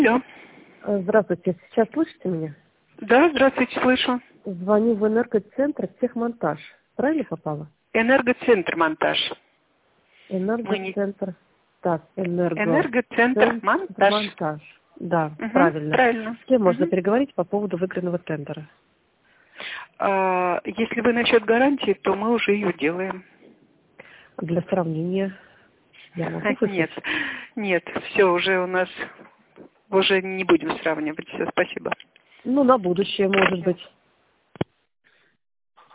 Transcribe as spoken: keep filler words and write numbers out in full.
Алло. Здравствуйте, сейчас слышите меня? Да, здравствуйте, слышу. Звоню в энергоцентр техмонтаж. Правильно попала? Энергоцентр монтаж. Мы не... Энергоцентр. Так, энергоцентр Энергоцентр монтаж. монтаж. Да, Угу, правильно. правильно. С кем можно Угу. переговорить по поводу выигранного тендера? А, если вы насчет гарантии, то мы уже ее делаем. Для сравнения я могу слышать? Нет, нет, все уже у нас, уже не будем сравнивать. Все, спасибо. Ну, на будущее, может быть.